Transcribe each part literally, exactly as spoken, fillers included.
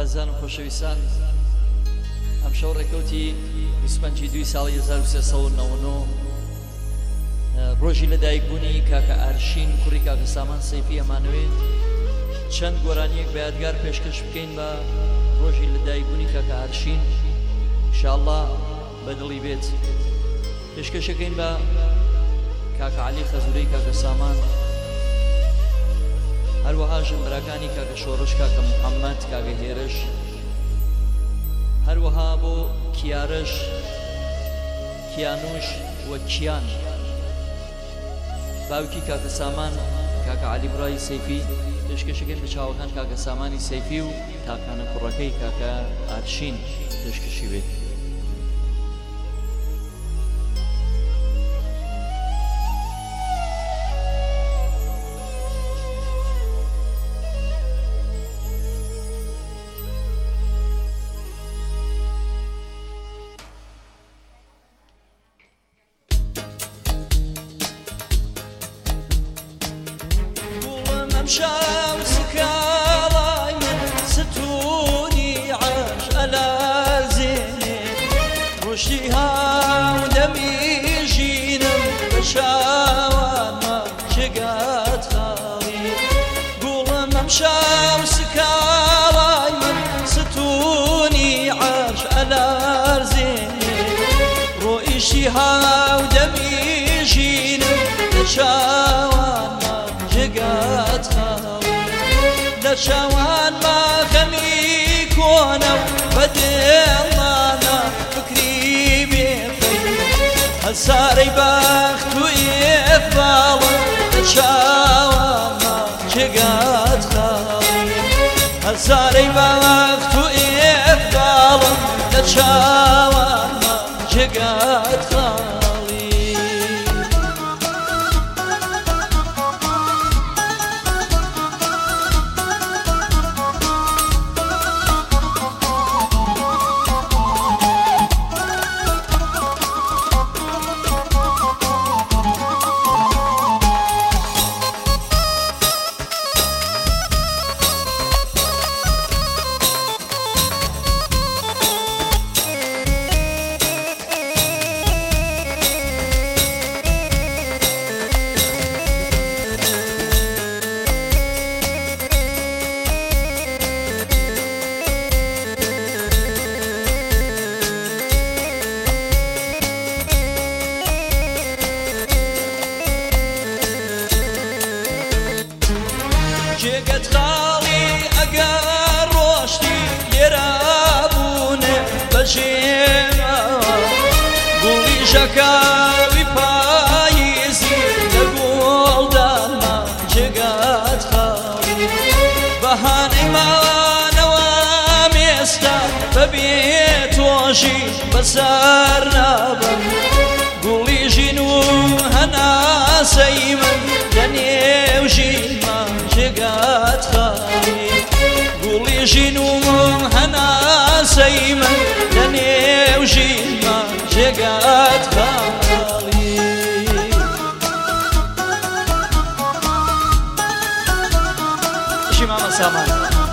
ئازان و خۆشەویستان، ئەم شەو ڕێکەوتی بیست و پەنجی دوای ساڵی هەزار و سێسەد و نەوە و نۆ ڕۆژی لەدایکبوونی کاکە ئارشین کوڕی کاکە سامان سەیفی ئەمانەوێت چەند گۆرانیەک بە یادگار پێشکەش بکەین بە ڕۆژی لەدایکبوونی کاکە ئارشین، ئینشاءالله بەدڵی بێت. پێشکەشەکەین بە کاکە عەلی خەزوورەی کاکە سامان، هەروەها ژنبەرەکانی کاکە شۆڕش، کاکە محەممەد، کاکە هێرش، هەروەها بۆ کیارش، کیانوش و کیان، باوکی کاکە سامان کاکە عەلی برای سەیفی. پێشکەشەکەین بە چاوەکان کاکە سامانی سەیفی و تاکانە کوڕەکەی کاکە ئارشین پێشکەشی بێت. شام سكالاي ستوني عاش على زيني رشيها ودمي جينم بشاوان ما شقات خالي قول ممشام سكالاي ستوني عاش على زيني رشيها ودمي جينم بشاوان جگات خاوی لشوان ما خمی کنم بدلنا فکری بیخی هزاری بخت و اقبال لشوان ما جگات خاوی هزاری بخت و اقبال لشوان ما جگات خاوی. جێگەت خاڵی ئەگەر ڕۆشتی لێرابوونێ بەژێمەوە گوڵی ژەکاوی پاییزی لە گوڵدانما جێگەت خاڵی بەهانەی مانەوە مێستا بەبێ تۆژی بەسەر نابم گوڵی ژین و هەناسەی من لە نێو ژینما جگات خالی گوڵی ژین و هەناسەی من لە نێو ژینما جگات خالی. شی مامە سامان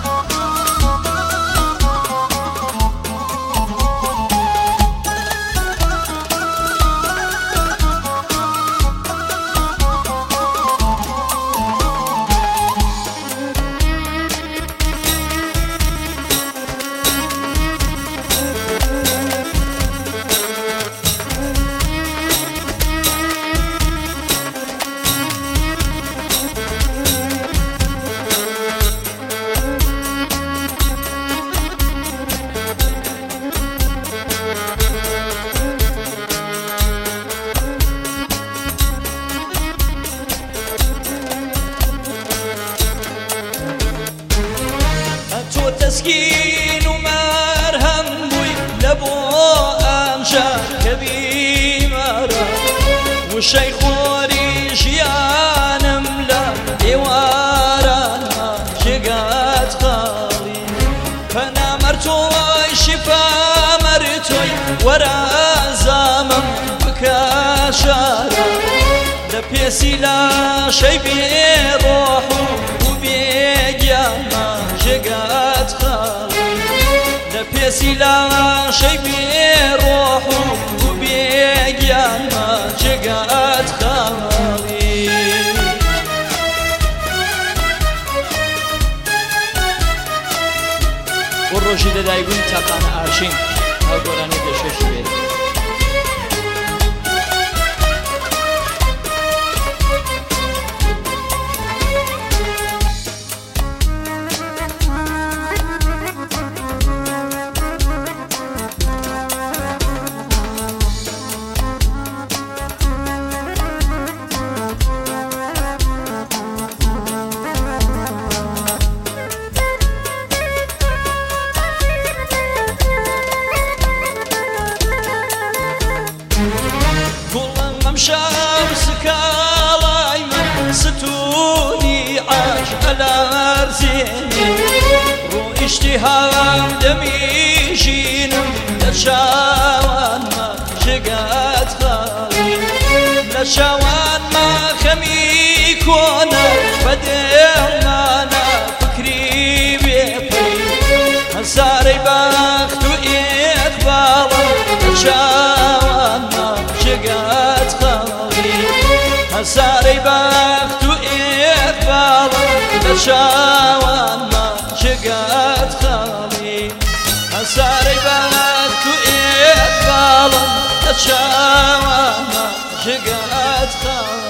تسكين ومرهم بوي لبو أمشا كبيمارا والشيخوري جيانم لا إيواران ما جقات خالي فانا مرتوي شفا مرتوي ورا زامم بكاشارا لبيسي لا شي بروحو وبيجاما جقات خالي كسي لا شي بروح وبيجان ما جقات خالي والروجي دايقون تاقانا عارشين هاو قراني دشش بيه شمسك لايمن ستوني عاش على رزيني رو اشتهام دمي جينم لشاوان ما شقات خالي لشاوان ما خمي كونا بدل ما انا فكري بيطي هساري باخت وإقبالا لشاوان ما شقات هساري باخت وإقبالا لشاوان ما شقات خالي هساري باخت وإقبالا لشاوان ما شقات خالي